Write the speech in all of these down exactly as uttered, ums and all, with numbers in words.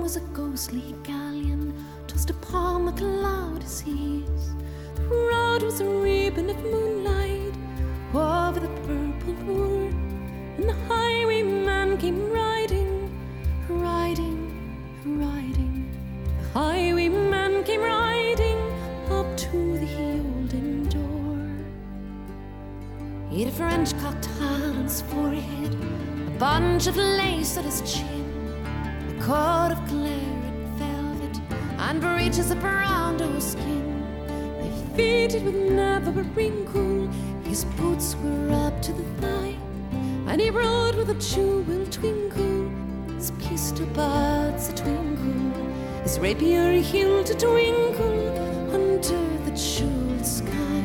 was a ghostly galleon tossed upon the cloudy seas. The road was a ribbon of moonlight over the purple moor, and the highwayman came riding, riding, riding. The highwayman came riding up to the olden door. He had a French-cocked hat on his forehead, a bunch of lace at his chin, a coat of claret velvet, and breeches of brown skin. They fitted with never a wrinkle. His boots were up to the thigh, and he rode with a jewel twinkle. His pistol buds a twinkle, his rapier hilt a twinkle under the jeweled sky.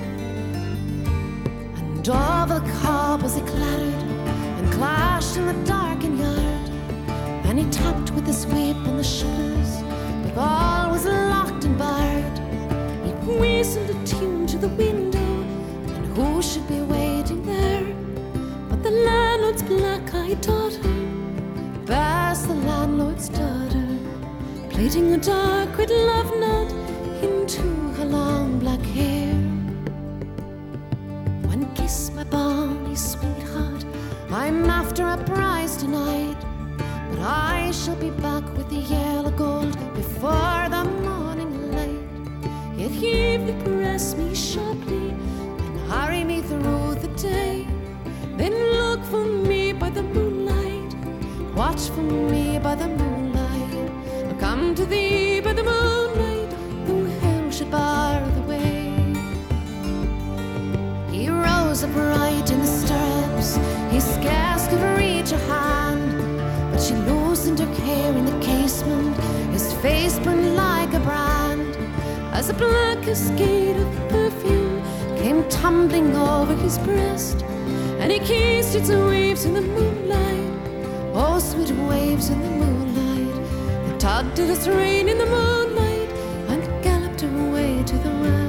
And over the cobbles he clattered and clashed in the darkened yard, and he tapped with his whip on the shutters, but all was locked and barred. He whistled a tune to the window, and who should be waiting there but the landlord's black-eyed daughter, Bess, the landlord's daughter, plaiting a dark red love knot into her long black hair. One kiss, my bonny sweetheart, I'm after a prize tonight, but I shall be back with the yellow gold before the morning light. Yet he would press me sharply and hurry me through the day. Then look for me by the moonlight, watch for me by the moonlight. I'll come to thee by the moonlight, though hell should bar the way. He rose upright in the stirrups, he scarce could reach her hand, but she loosened her hair in the casement. His face burned like a brand, as a black cascade of perfume came tumbling over his breast, and he kissed its waves in the moonlight. Oh, sweet waves in the moonlight, that tugged at his rein in the moonlight and galloped away to the west.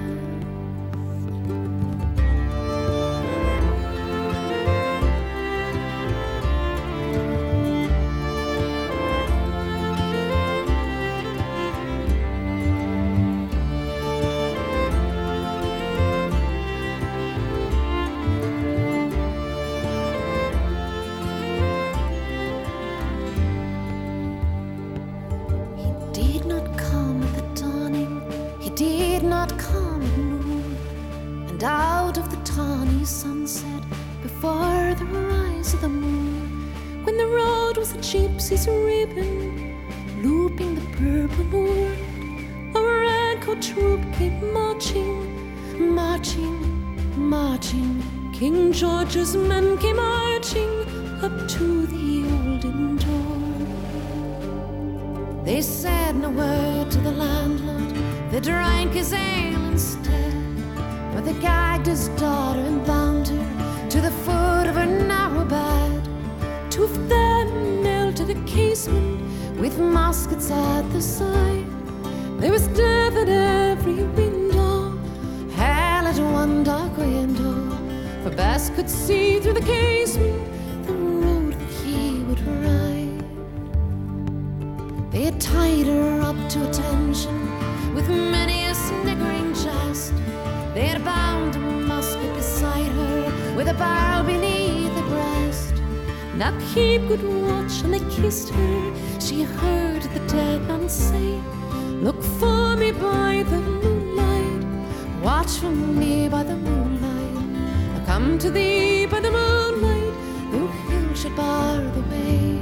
Out of the tawny sunset, before the rise of the moon, when the road was a gypsy's ribbon, looping the purple moor, a red-coat troop came marching, marching, marching. King George's men came marching up to the olden door. They said no word to the landlord, they drank his ale instead, but they gagged his daughter and bound her to the foot of her narrow bed. Two of them knelt at a casement with muskets at the side. There was death at every window, hell at one dark window, for Bess could see through the casement the road that he would ride. They had tied her up to attention with many a sniggering jest. They had bound a musket beside her with a barrel beneath the breast. Now keep good watch, and they kissed her. She heard the dead man say, look for me by the moonlight, watch for me by the moonlight. I'll come to thee by the moonlight, though hill should bar the way.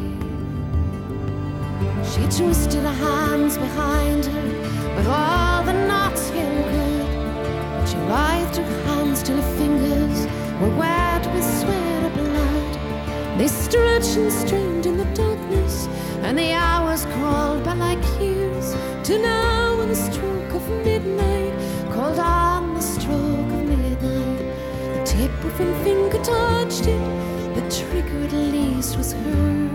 She twisted her hands behind her, but all the knots held good. She writhed her hands till her fingers were wet with sweat of blood. They stretched and strained in the darkness, and the hours crawled by like years, till now when the stroke of midnight called on the stroke of midnight, the tip of her finger touched it, the trigger at least was hers.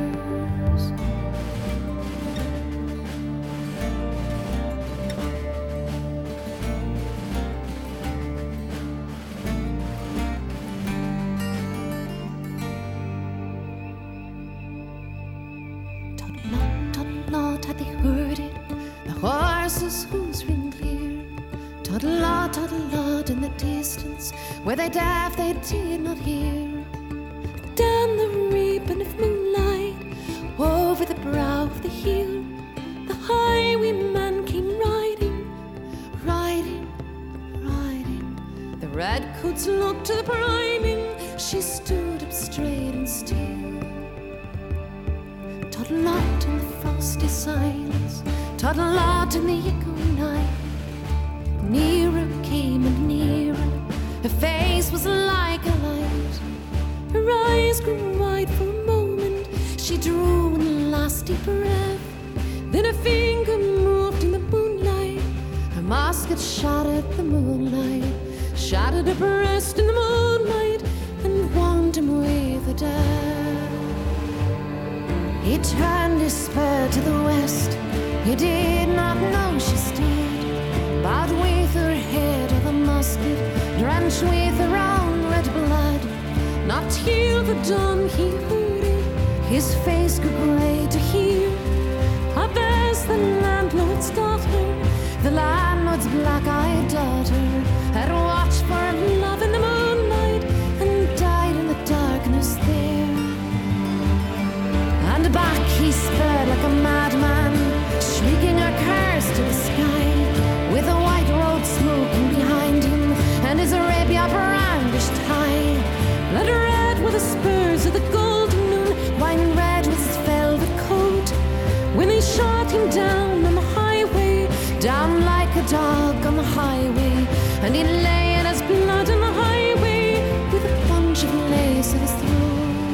Toddle-lot had they heard it, the horses' hooves ring clear. Toddle-lot, toddle-lot in the distance, where they deaf they did not hear. Down the ribbon of moonlight, over the brow of the hill, the highwayman came riding, riding, riding. The redcoats looked to the priming, she stood up straight and still. Toddle-lot in the frosty silence, toddle-lot in the echoing night. Nearer came and nearer, her face was like a light. Her eyes grew wide for a moment, she drew one last deep breath. Then her finger moved in the moonlight, her musket shot at the moonlight, shot at her breast in the moonlight, and warmed him with a death. He turned his spur to the west, he did not know she's dead. Bowed with her head of the musket, drenched with her own red blood. Not till the dawn he heard it, his face grew grey to hear. Up as the landlord's daughter, the landlord's black-eyed daughter, had watched for love in the moonlight and died in the darkness there. And back he sped like a madman, shrieking a curse to the sky, with the white road smoking behind him and his Arabia brandished high. Blood red were the spurs of the golden moon, wine red was his velvet coat, when they shot him down on the highway, down like a dog on the highway. And he lay in his blood on the highway, with a bunch of lace at his throat.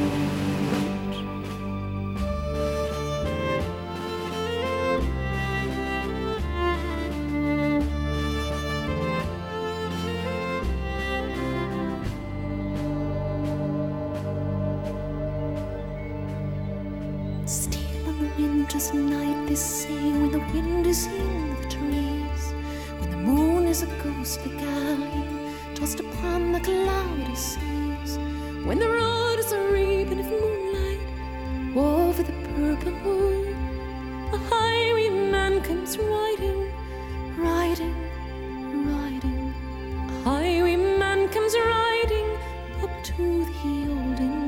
Still on a winter's night, they say, when the wind is in the trees, when the moon is a ghostly galleon tossed upon the cloudy seas, when the road is a ribbon of moonlight over the purple moor, a highwayman comes riding, riding, riding. A highwayman comes riding up to the olden